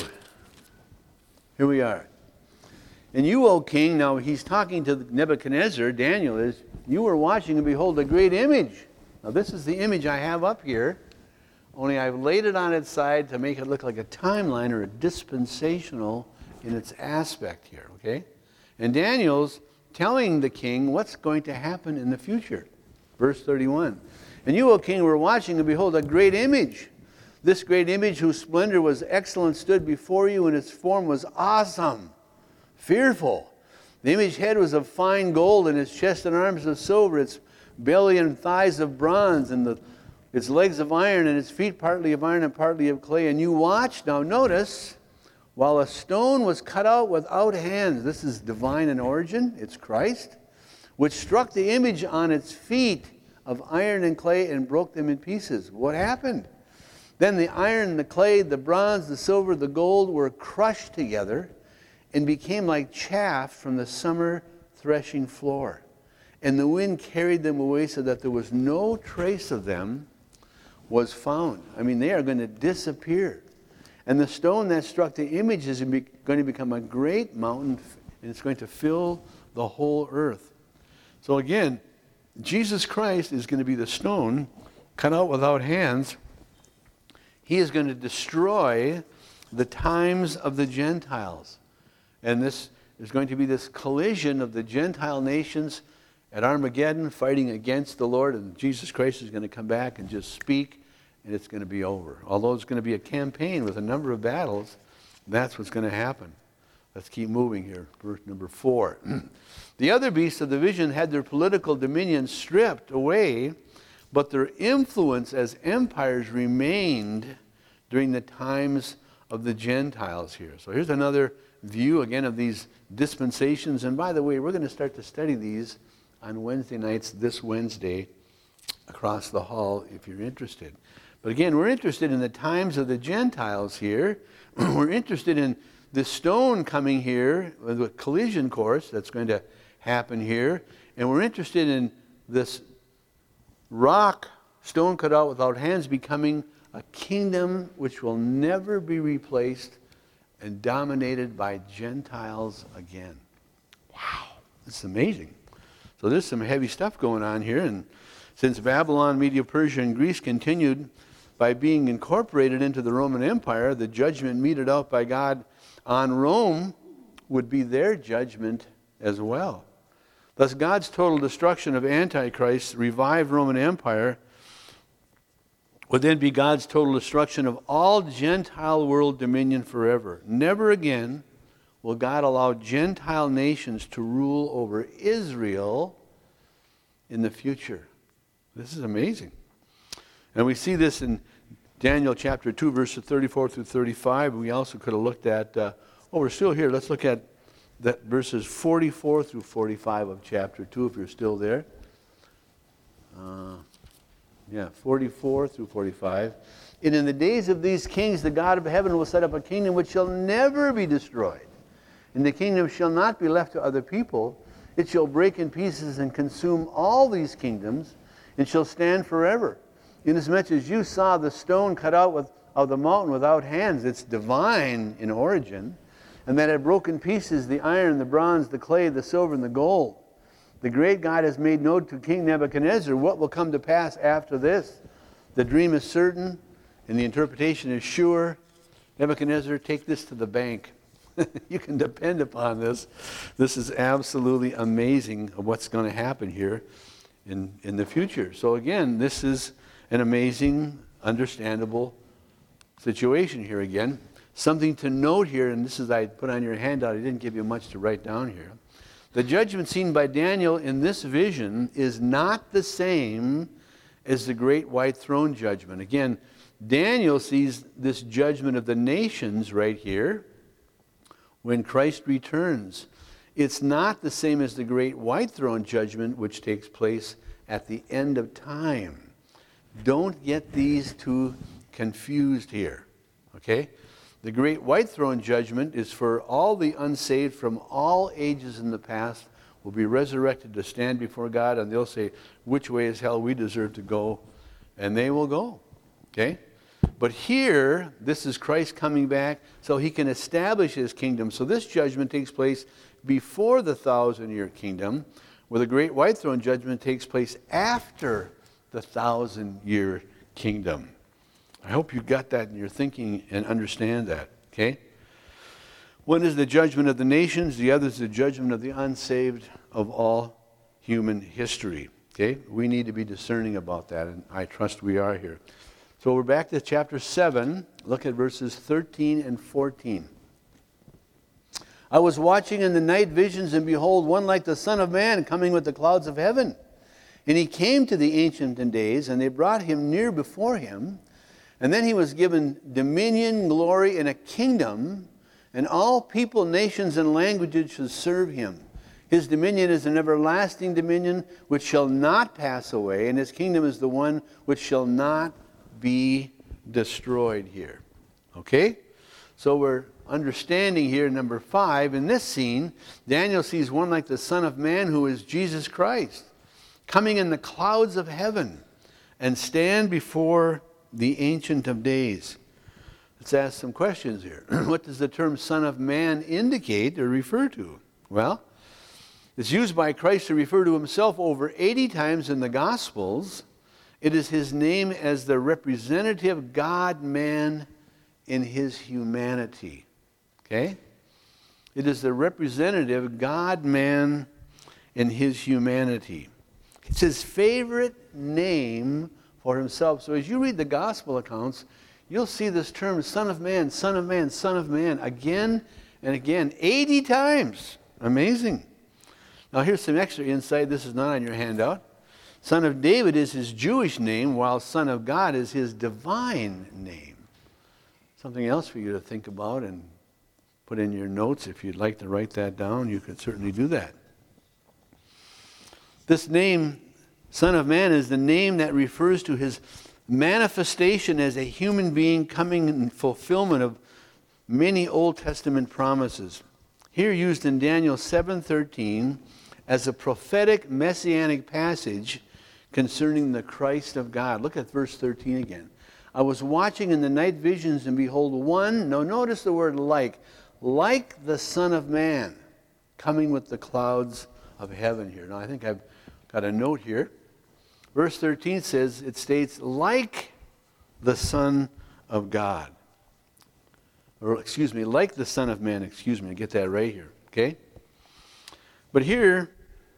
here we are. And you, O king, now he's talking to Nebuchadnezzar, Daniel is, you were watching and behold a great image. Now this is the image I have up here, only I've laid it on its side to make it look like a timeline or a dispensational in its aspect here, okay? And Daniel's telling the king what's going to happen in the future. Verse thirty-one. And you, O king, were watching and behold a great image. This great image whose splendor was excellent stood before you, and its form was awesome, fearful. The image head was of fine gold, and its chest and arms of silver, its belly and thighs of bronze, and the, its legs of iron, and its feet partly of iron and partly of clay. And you watched, now notice, while a stone was cut out without hands. This is divine in origin, it's Christ, which struck the image on its feet of iron and clay and broke them in pieces. What happened? Then the iron, the clay, the bronze, the silver, the gold were crushed together and became like chaff from the summer threshing floor. And the wind carried them away so that there was no trace of them was found. I mean, they are going to disappear. And the stone that struck the image is going to become a great mountain, and it's going to fill the whole earth. So again, Jesus Christ is going to be the stone cut out without hands. He is going to destroy the times of the Gentiles. And this is going to be this collision of the Gentile nations at Armageddon fighting against the Lord. And Jesus Christ is going to come back and just speak, and it's going to be over. Although it's going to be a campaign with a number of battles, that's what's going to happen. Let's keep moving here. Verse number four. The other beasts of the vision had their political dominion stripped away, but their influence as empires remained during the times of the Gentiles here. So here's another view, again, of these dispensations. And by the way, we're going to start to study these on Wednesday nights, this Wednesday, across the hall, if you're interested. But again, we're interested in the times of the Gentiles here. We're interested in this stone coming here, the collision course that's going to happen here. And we're interested in this rock, stone cut out without hands, becoming a kingdom which will never be replaced and dominated by Gentiles again. Wow, that's amazing. So there's some heavy stuff going on here. And since Babylon, Media, Persia, and Greece continued by being incorporated into the Roman Empire, the judgment meted out by God on Rome would be their judgment as well. Thus, God's total destruction of Antichrist, revived Roman Empire, would then be God's total destruction of all Gentile world dominion forever. Never again will God allow Gentile nations to rule over Israel in the future. This is amazing. And we see this in Daniel chapter two, verses thirty-four through thirty-five. We also could have looked at, uh, oh, we're still here. Let's look at that verses forty-four through forty-five of chapter two, if you're still there. Uh, yeah, forty-four through forty-five. And in the days of these kings, the God of heaven will set up a kingdom which shall never be destroyed. And the kingdom shall not be left to other people. It shall break in pieces and consume all these kingdoms, and shall stand forever. Inasmuch as you saw the stone cut out with, of the mountain without hands, it's divine in origin, and that it broke in pieces the iron, the bronze, the clay, the silver, and the gold. The great God has made known to King Nebuchadnezzar what will come to pass after this. The dream is certain, and the interpretation is sure. Nebuchadnezzar, take this to the bank. You can depend upon this. This is absolutely amazing of what's going to happen here in, in the future. So again, this is an amazing, understandable situation here again. Something to note here, and this is I put on your handout, I didn't give you much to write down here. The judgment seen by Daniel in this vision is not the same as the great white throne judgment. Again, Daniel sees this judgment of the nations right here when Christ returns. It's not the same as the great white throne judgment, which takes place at the end of time. Don't get these two confused here, okay? The great white throne judgment is for all the unsaved from all ages in the past will be resurrected to stand before God, and they'll say, which way is hell we deserve to go? And they will go, okay? But here, this is Christ coming back so he can establish his kingdom. So this judgment takes place before the thousand-year kingdom, where the great white throne judgment takes place after the thousand-year kingdom. I hope you got that in your thinking and understand that, okay? One is the judgment of the nations. The other is the judgment of the unsaved of all human history, okay? We need to be discerning about that, and I trust we are here. So we're back to chapter seven. Look at verses thirteen and fourteen. I was watching in the night visions, and behold, one like the Son of Man coming with the clouds of heaven. And he came to the Ancient in Days, and they brought him near before him. And then he was given dominion, glory, and a kingdom, and all people, nations, and languages should serve him. His dominion is an everlasting dominion which shall not pass away, and his kingdom is the one which shall not be destroyed here. Okay? So we're understanding here, number five, in this scene, Daniel sees one like the Son of Man, who is Jesus Christ, coming in the clouds of heaven and stand before the Ancient of Days. Let's ask some questions here. What does the term Son of Man indicate or refer to? Well, it's used by Christ to refer to himself over eighty times in the Gospels. It is his name as the representative God-man in his humanity. Okay? It is the representative God-man in his humanity. It's his favorite name for himself. So as you read the gospel accounts, you'll see this term, Son of Man, Son of Man, Son of Man, again and again, eighty times. Amazing. Now here's some extra insight. This is not on your handout. Son of David is his Jewish name, while Son of God is his divine name. something else for you to think about and put in your notes. If you'd like to write that down, you could certainly do that. This name, Son of Man, is the name that refers to his manifestation as a human being coming in fulfillment of many Old Testament promises. Here used in Daniel seven thirteen as a prophetic messianic passage concerning the Christ of God. Look at verse thirteen again. I was watching in the night visions, and behold, one, no, notice the word like, like the Son of Man, coming with the clouds of heaven here. Now I think I've got a note here. Verse thirteen says, it states, like the Son of God. Or, excuse me, like the Son of Man, excuse me, get that right here, okay? But here,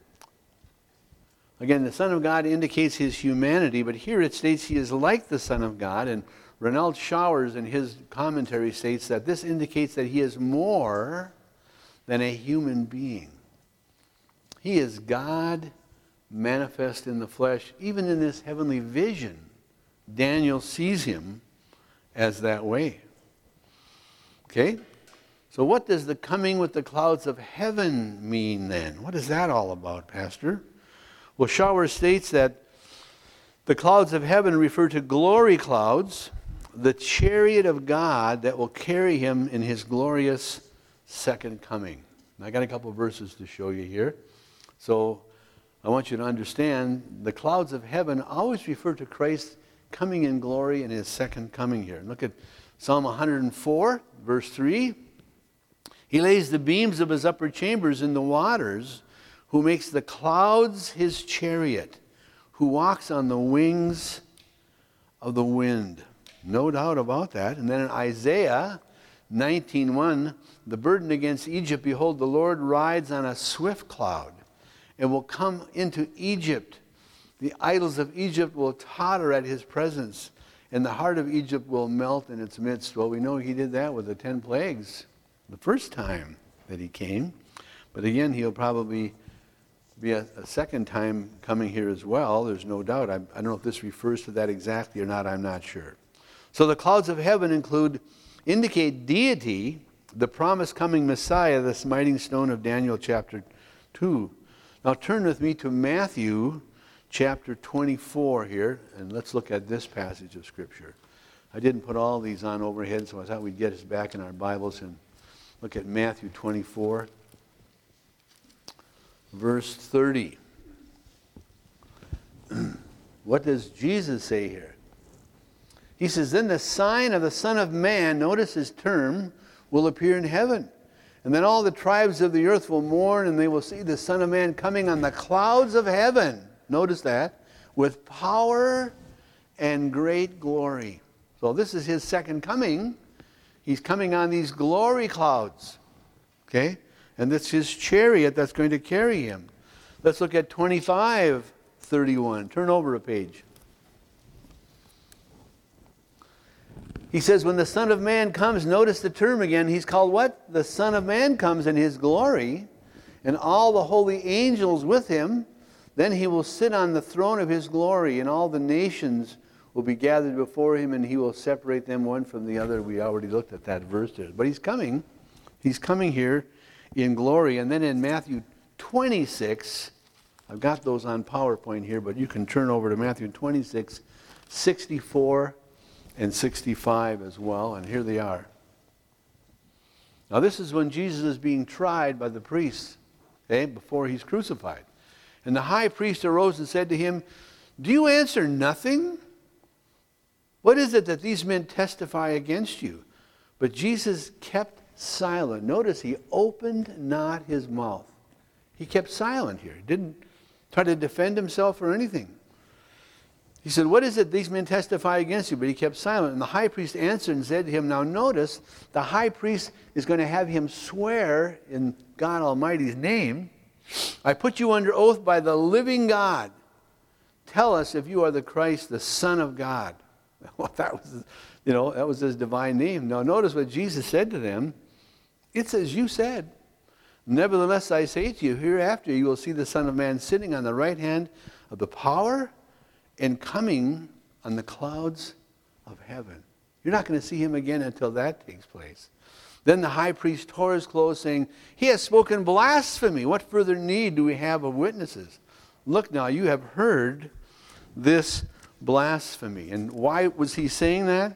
again, the Son of God indicates his humanity, but here it states he is like the Son of God, and Renald Showers in his commentary states that this indicates that he is more than a human being. He is God manifest in the flesh. Even in this heavenly vision, Daniel sees him as that way. Okay? So what does the coming with the clouds of heaven mean then? What is that all about, Pastor? Well, Showers states that the clouds of heaven refer to glory clouds, the chariot of God that will carry him in his glorious second coming. And I got a couple of verses to show you here. So I want you to understand the clouds of heaven always refer to Christ coming in glory in his second coming here. Look at Psalm one hundred four, verse three. He lays the beams of his upper chambers in the waters, who makes the clouds his chariot, who walks on the wings of the wind. No doubt about that. And then in Isaiah nineteen one, the burden against Egypt, behold, the Lord rides on a swift cloud and will come into Egypt. The idols of Egypt will totter at his presence, and the heart of Egypt will melt in its midst. Well, we know he did that with the ten plagues the first time that he came. But again, he'll probably be a, a second time coming here as well. There's no doubt. I, I don't know if this refers to that exactly or not. I'm not sure. So the clouds of heaven include, indicate deity, the promised coming Messiah, the smiting stone of Daniel chapter two. Now turn with me to Matthew chapter twenty-four here, and let's look at this passage of Scripture. I didn't put all these on overhead, so I thought we'd get us back in our Bibles and look at Matthew twenty-four, verse thirty. What does Jesus say here? He says, then the sign of the Son of Man, notice his term, will appear in heaven. And then all the tribes of the earth will mourn, and they will see the Son of Man coming on the clouds of heaven. Notice that. With power and great glory. So this is his second coming. He's coming on these glory clouds. Okay? And that's his chariot that's going to carry him. Let's look at twenty-five thirty-one. Turn over a page. He says, when the Son of Man comes, notice the term again, he's called what? The Son of Man comes in his glory, and all the holy angels with him. Then he will sit on the throne of his glory, and all the nations will be gathered before him, and he will separate them one from the other. We already looked at that verse there. But he's coming. He's coming here in glory. And then in Matthew twenty-six, I've got those on PowerPoint here, but you can turn over to Matthew twenty-six, sixty-four and sixty-five as well, and here they are. Now this is when Jesus is being tried by the priests, okay, before he's crucified. And the high priest arose and said to him, do you answer nothing? What is it that these men testify against you? But Jesus kept silent. Notice he opened not his mouth. He kept silent here. He didn't try to defend himself or anything. He said, what is it these men testify against you? But he kept silent. And the high priest answered and said to him, now notice, the high priest is going to have him swear in God Almighty's name, I put you under oath by the living God. Tell us if you are the Christ, the Son of God. Well, that was, you know, that was his divine name. Now notice what Jesus said to them. It's as you said. Nevertheless, I say to you, hereafter you will see the Son of Man sitting on the right hand of the power and coming on the clouds of heaven. You're not going to see him again until that takes place. Then the high priest tore his clothes, saying, he has spoken blasphemy. What further need do we have of witnesses? Look now, you have heard this blasphemy. And why was he saying that?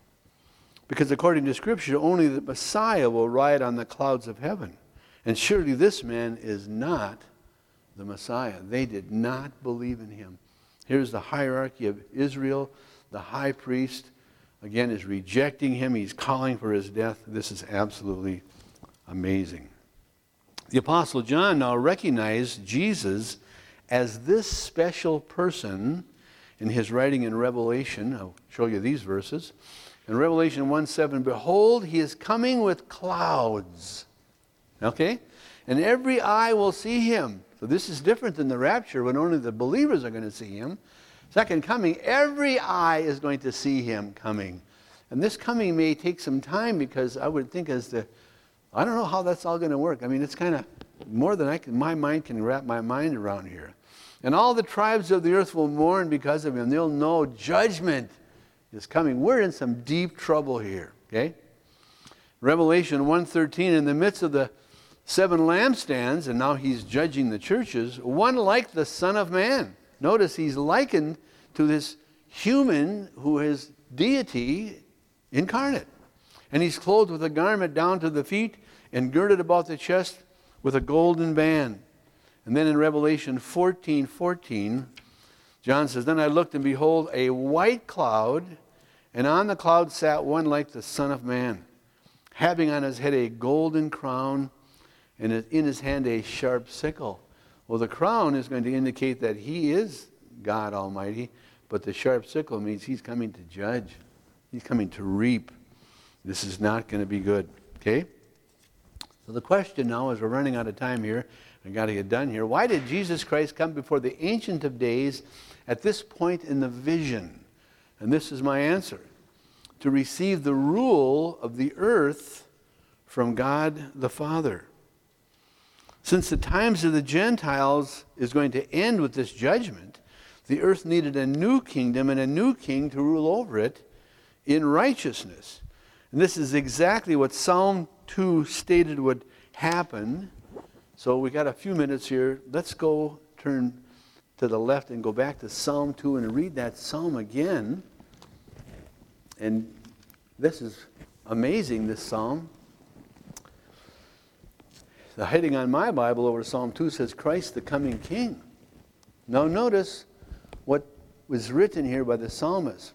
Because according to Scripture, only the Messiah will ride on the clouds of heaven. And surely this man is not the Messiah. They did not believe in him. Here's the hierarchy of Israel. The high priest, again, is rejecting him. He's calling for his death. This is absolutely amazing. The Apostle John now recognized Jesus as this special person in his writing in Revelation. I'll show you these verses. In Revelation one seven, behold, he is coming with clouds. Okay? And every eye will see him. So this is different than the rapture when only the believers are going to see him. Second coming, every eye is going to see him coming. And this coming may take some time because I would think as the, I don't know how that's all going to work. I mean, it's kind of more than I can, my mind can wrap my mind around here. And all the tribes of the earth will mourn because of him. They'll know judgment is coming. We're in some deep trouble here, okay? Revelation one thirteen, in the midst of the seven lampstands, and now he's judging the churches, one like the Son of Man. Notice he's likened to this human who is deity incarnate. And he's clothed with a garment down to the feet and girded about the chest with a golden band. And then in Revelation fourteen fourteen, John says, then I looked and behold a white cloud, and on the cloud sat one like the Son of Man, having on his head a golden crown, and in his hand a sharp sickle. Well, the crown is going to indicate that he is God Almighty, but the sharp sickle means he's coming to judge. He's coming to reap. This is not going to be good, okay? So the question now, as we're running out of time here, I got to get done here. Why did Jesus Christ come before the Ancient of Days at this point in the vision? And this is my answer. To receive the rule of the earth from God the Father. Since the times of the Gentiles is going to end with this judgment, the earth needed a new kingdom and a new king to rule over it in righteousness. And this is exactly what Psalm two stated would happen. So we got a few minutes here. Let's go turn to the left and go back to Psalm two and read that psalm again. And this is amazing, this psalm. The heading on my Bible over Psalm two says, Christ the coming King. Now notice what was written here by the psalmist.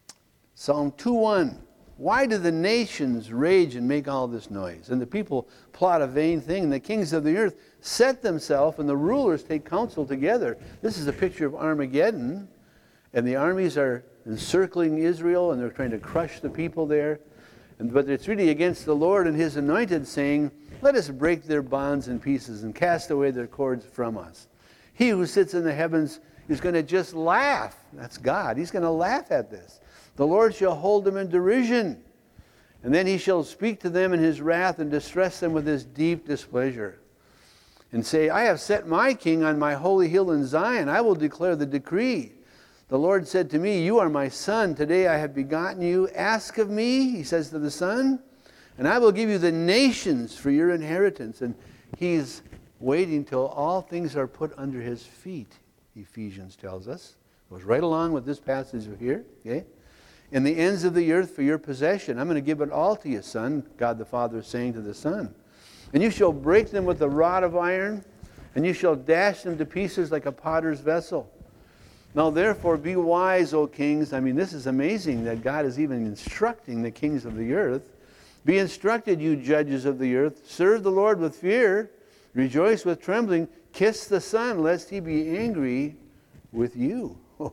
Psalm two one. Why do the nations rage and make all this noise? And the people plot a vain thing. And the kings of the earth set themselves, and the rulers take counsel together. This is a picture of Armageddon. And the armies are encircling Israel, and they're trying to crush the people there. And, but it's really against the Lord and his anointed, saying, let us break their bonds in pieces and cast away their cords from us. He who sits in the heavens is going to just laugh. That's God. He's going to laugh at this. The Lord shall hold them in derision, and then he shall speak to them in his wrath and distress them with his deep displeasure. And say, I have set my king on my holy hill in Zion. I will declare the decree. The Lord said to me, you are my son. Today I have begotten you. Ask of me, he says to the Son, and I will give you the nations for your inheritance. And he's waiting till all things are put under his feet, Ephesians tells us. Goes right along with this passage here, okay? In the ends of the earth for your possession. I'm going to give it all to you, son, God the Father is saying to the Son. And you shall break them with a rod of iron, and you shall dash them to pieces like a potter's vessel. Now therefore be wise, O kings. I mean, this is amazing that God is even instructing the kings of the earth. Be instructed, you judges of the earth. Serve the Lord with fear. Rejoice with trembling. Kiss the Son, lest he be angry with you.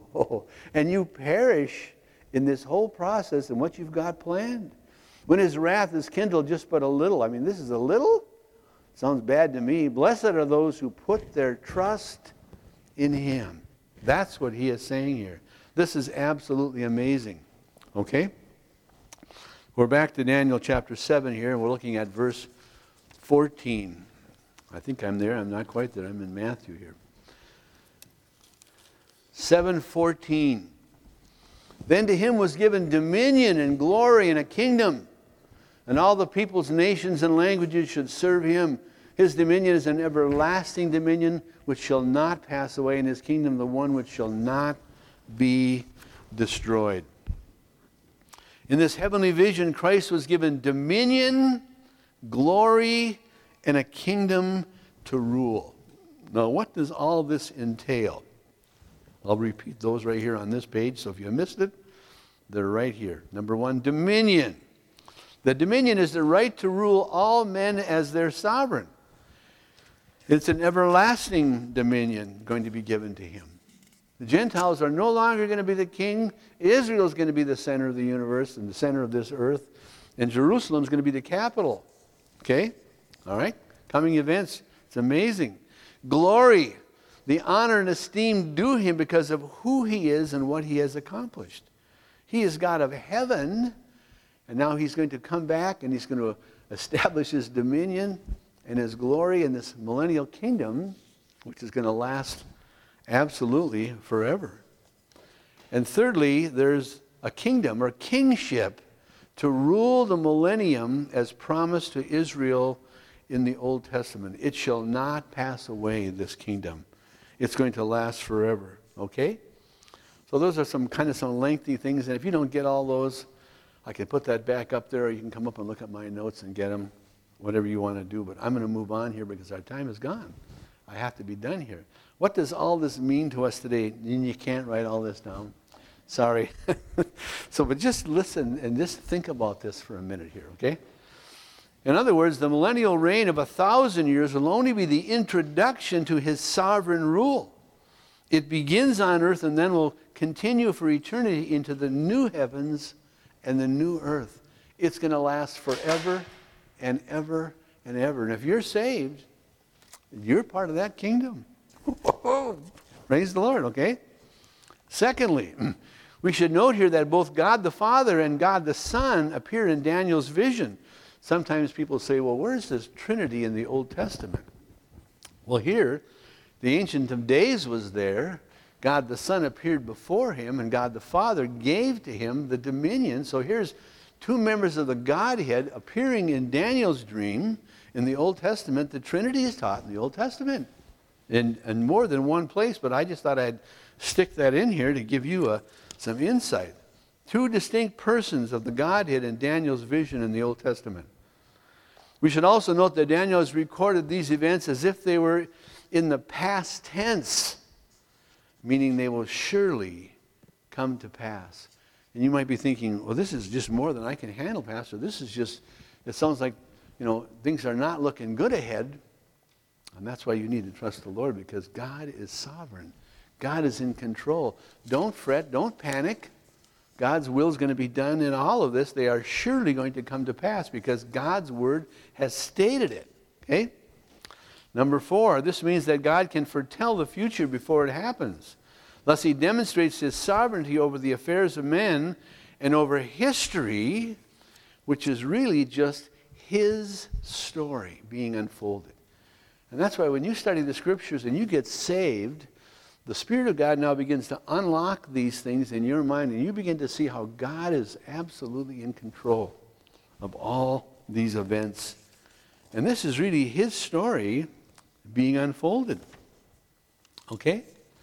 And you perish in this whole process and what you've got planned. When his wrath is kindled just but a little. I mean, this is a little? Sounds bad to me. Blessed are those who put their trust in him. That's what he is saying here. This is absolutely amazing. Okay? We're back to Daniel chapter seven here, and we're looking at verse fourteen. I think I'm there. I'm not quite there. I'm in Matthew here. seven fourteen. Then to him was given dominion and glory and a kingdom, and all the peoples, nations, and languages should serve him. His dominion is an everlasting dominion which shall not pass away, and his kingdom the one which shall not be destroyed. In this heavenly vision, Christ was given dominion, glory, and a kingdom to rule. Now, what does all this entail? I'll repeat those right here on this page, so if you missed it, they're right here. Number one, dominion. The dominion is the right to rule all men as their sovereign. It's an everlasting dominion going to be given to him. The Gentiles are no longer going to be the king. Israel is going to be the center of the universe and the center of this earth. And Jerusalem is going to be the capital. Okay? All right? Coming events. It's amazing. Glory. The honor and esteem due him because of who he is and what he has accomplished. He is God of heaven, and now he's going to come back and he's going to establish his dominion and his glory in this millennial kingdom, which is going to last absolutely forever. And thirdly, there's a kingdom or kingship to rule the millennium as promised to Israel in the Old Testament. It shall not pass away, this kingdom. It's going to last forever. Okay? So those are some kind of some lengthy things. And if you don't get all those, I can put that back up there, or you can come up and look at my notes and get them, whatever you want to do. But I'm going to move on here because our time is gone. I have to be done here. What does all this mean to us today? And you can't write all this down. Sorry. So, but just listen and just think about this for a minute here, okay? In other words, the millennial reign of a thousand years will only be the introduction to his sovereign rule. It begins on earth and then will continue for eternity into the new heavens and the new earth. It's going to last forever and ever and ever. And if you're saved, you're part of that kingdom. Praise the Lord, okay? Secondly, we should note here that both God the Father and God the Son appear in Daniel's vision. Sometimes people say, well, where's this Trinity in the Old Testament? Well, here, the Ancient of Days was there. God the Son appeared before him, and God the Father gave to him the dominion. So here's two members of the Godhead appearing in Daniel's dream in the Old Testament. The Trinity is taught in the Old Testament in, in more than one place, but I just thought I'd stick that in here to give you a, some insight. Two distinct persons of the Godhead in Daniel's vision in the Old Testament. We should also note that Daniel has recorded these events as if they were in the past tense, meaning they will surely come to pass. And you might be thinking, well, this is just more than I can handle, Pastor. This is just, it sounds like, you know, things are not looking good ahead. And that's why you need to trust the Lord, because God is sovereign. God is in control. Don't fret. Don't panic. God's will is going to be done in all of this. They are surely going to come to pass because God's word has stated it. Okay? Number four, this means that God can foretell the future before it happens. Thus, he demonstrates his sovereignty over the affairs of men and over history, which is really just his story being unfolded. And that's why when you study the scriptures and you get saved, the Spirit of God now begins to unlock these things in your mind, and you begin to see how God is absolutely in control of all these events. And this is really his story being unfolded. Okay?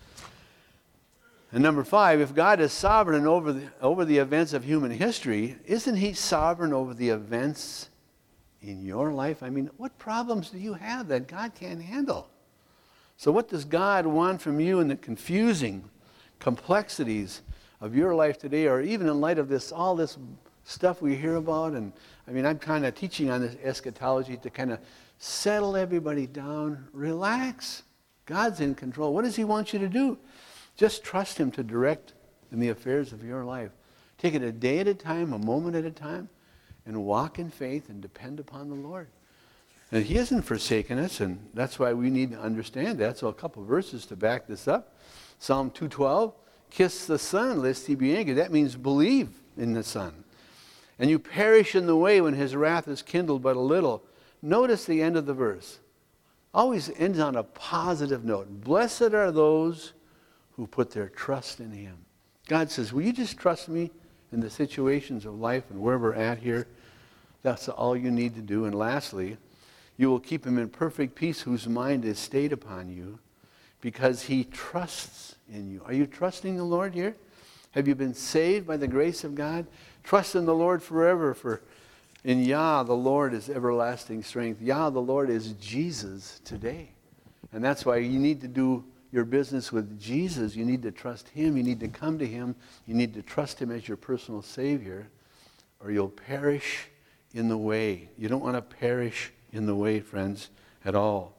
And number five, if God is sovereign over the, over the events of human history, isn't he sovereign over the events in your life? I mean, what problems do you have that God can't handle? So what does God want from you in the confusing complexities of your life today, or even in light of this, all this stuff we hear about? And I mean, I'm kind of teaching on this eschatology to kind of settle everybody down. Relax. God's in control. What does he want you to do? Just trust him to direct in the affairs of your life. Take it a day at a time, a moment at a time, and walk in faith and depend upon the Lord. And he hasn't forsaken us, and that's why we need to understand that. So a couple of verses to back this up. Psalm two twelve, kiss the Son, lest he be angry. That means believe in the Son. And you perish in the way when his wrath is kindled but a little. Notice the end of the verse. Always ends on a positive note. Blessed are those who put their trust in him. God says, will you just trust me in the situations of life and where we're at here? That's all you need to do. And lastly, you will keep him in perfect peace whose mind is stayed upon you because he trusts in you. Are you trusting the Lord here? Have you been saved by the grace of God? Trust in the Lord forever, for in Yah the Lord is everlasting strength. Yah the Lord is Jesus today. And that's why you need to do your business with Jesus. You need to trust him. You need to come to him. You need to trust him as your personal Savior, or you'll perish in the way. You don't want to perish in the way, friends, at all.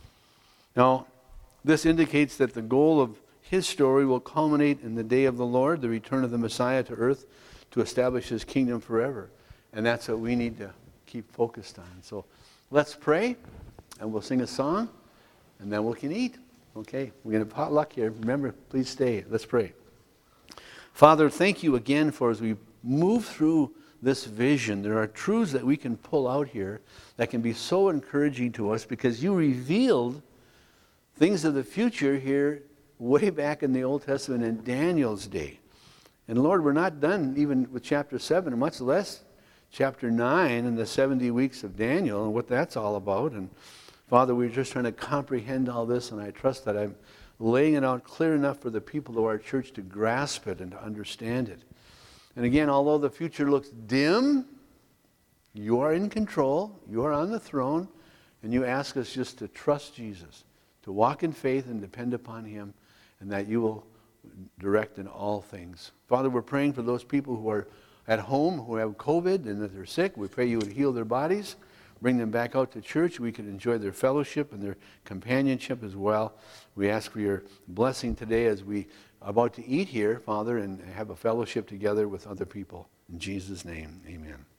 Now, this indicates that the goal of his story will culminate in the day of the Lord, the return of the Messiah to earth to establish his kingdom forever. And that's what we need to keep focused on. So let's pray, and we'll sing a song, and then we can eat. Okay, we're going to potluck here. Remember, please stay. Let's pray. Father, thank you again for as we move through this vision, there are truths that we can pull out here that can be so encouraging to us because you revealed things of the future here way back in the Old Testament in Daniel's day. And Lord, we're not done even with chapter seven, and much less chapter nine and the seventy weeks of Daniel and what that's all about. And Father, we're just trying to comprehend all this, and I trust that I'm laying it out clear enough for the people of our church to grasp it and to understand it. And again, although the future looks dim, you are in control, you are on the throne, and you ask us just to trust Jesus, to walk in faith and depend upon him, and that you will direct in all things. Father, we're praying for those people who are at home, who have COVID and that they're sick. We pray you would heal their bodies, bring them back out to church. We could enjoy their fellowship and their companionship as well. We ask for your blessing today as we are about to eat here, Father, and have a fellowship together with other people. In Jesus' name, amen.